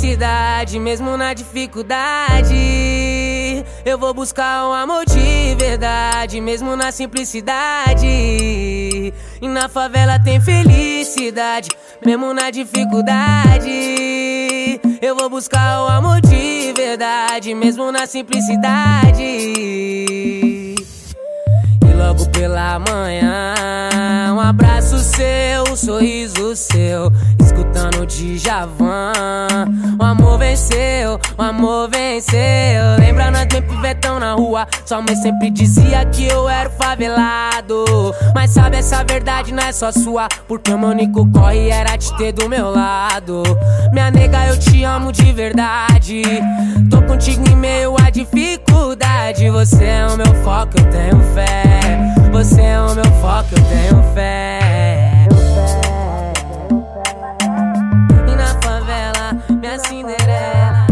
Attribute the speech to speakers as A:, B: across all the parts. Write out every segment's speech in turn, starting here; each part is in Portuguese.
A: felicidade, mesmo na dificuldade. Eu vou buscar um amor de verdade, mesmo na simplicidade. E na favela tem felicidade, mesmo na dificuldade. Eu vou buscar o amor de verdade, mesmo na simplicidade. E logo pela manhã, um abraço seu, um sorriso seu, escutando Djavan. O amor venceu, o amor venceu. Lembra nós bem pivetão na rua, sua mãe sempre dizia que eu era o favelado. Mas sabe, essa verdade não é só sua, porque o meu único corre era te ter do meu lado. Minha nega, eu te amo de verdade, tô contigo em meio à dificuldade. Você é o meu foco, eu tenho fé. Você é o meu foco, eu tenho fé. E na favela, minha Cinderela,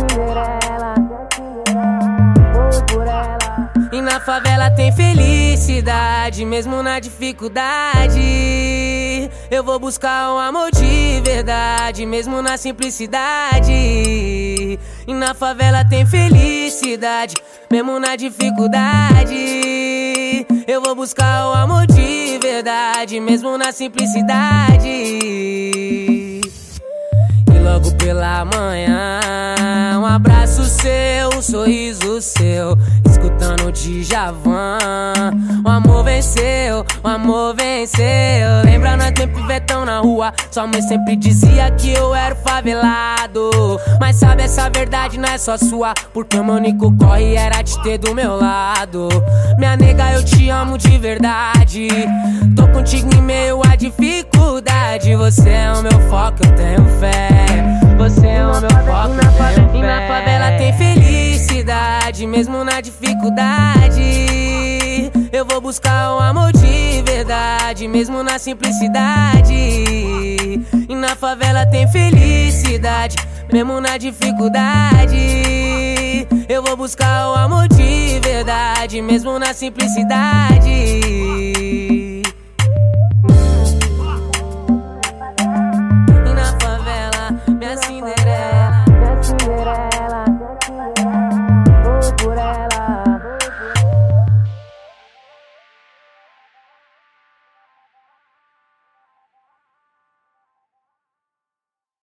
A: vou por ela. E na favela tem felicidade, mesmo na dificuldade. Eu vou buscar um amor de verdade, mesmo na simplicidade. E na favela tem felicidade, mesmo na dificuldade. Eu vou buscar o amor de verdade, mesmo na simplicidade. E logo pela manhã, um abraço seu, um sorriso seu, escutando Djavan. O amor venceu, o amor venceu. Lembra nós bem pivetão na rua, sua mãe sempre dizia que eu era o favelado. Mas sabe, essa verdade não é só sua, porque o meu único corre era te ter do meu lado. Minha nega, eu te amo de verdade, tô contigo em meio à dificuldade. Você é o meu foco, eu tenho fé. Você é o meu foco, eu tenho fé. E na favela tem felicidade, mesmo na dificuldade. Eu vou buscar um amor de verdade, mesmo na simplicidade. E na favela tem felicidade, mesmo na dificuldade. Eu vou buscar o amor de verdade, mesmo na simplicidade.